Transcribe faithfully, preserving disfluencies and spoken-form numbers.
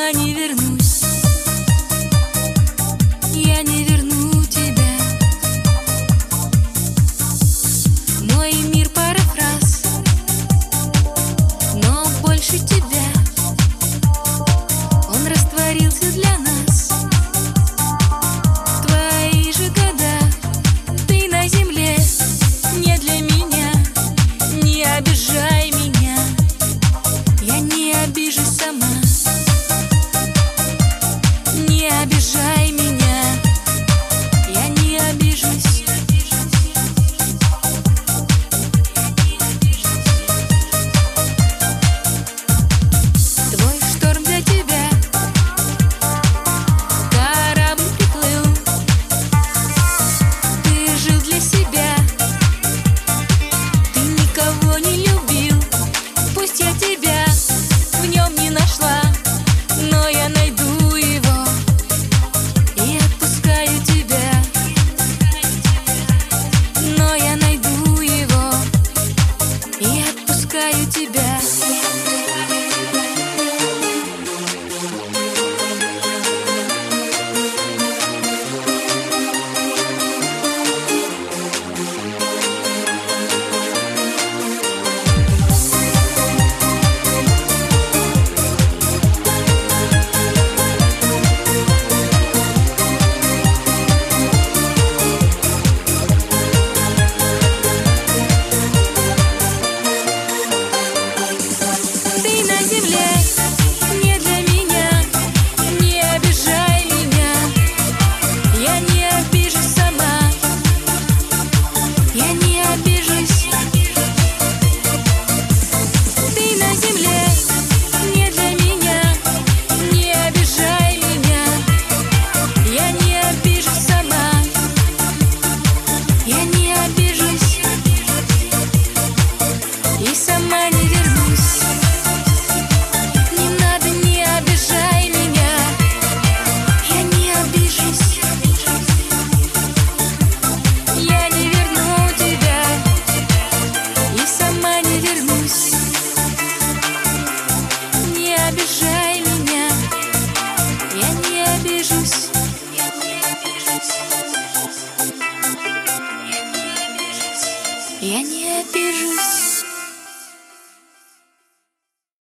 сама не вернусь. Я не верну тебя. Мой мир пара фраз, но больше тебя. Он растворился для нас. Твои же года, ты на земле не для меня. Не обижай меня, я не обижусь сама. Не обижай меня, я не обижусь. Твой шторм для тебя, корабль приплыл. Ты жил для себя, ты никого не любил. Пусть я тебя в нем не нашла, но я найду его и отпускаю тебя. Но я найду его и отпускаю тебя. Ты на земле не для меня. Не обижай меня, я не обижусь сама. Я не обижусь. Ты на земле не для меня. Не обижай меня, я не обижусь сама. Я не обижусь и сама не вернусь. Не надо, не обижай меня, я не обижусь. Я не верну тебя и сама не вернусь. Не обижай меня, я не обижусь. Я не обижусь. Я не обижусь.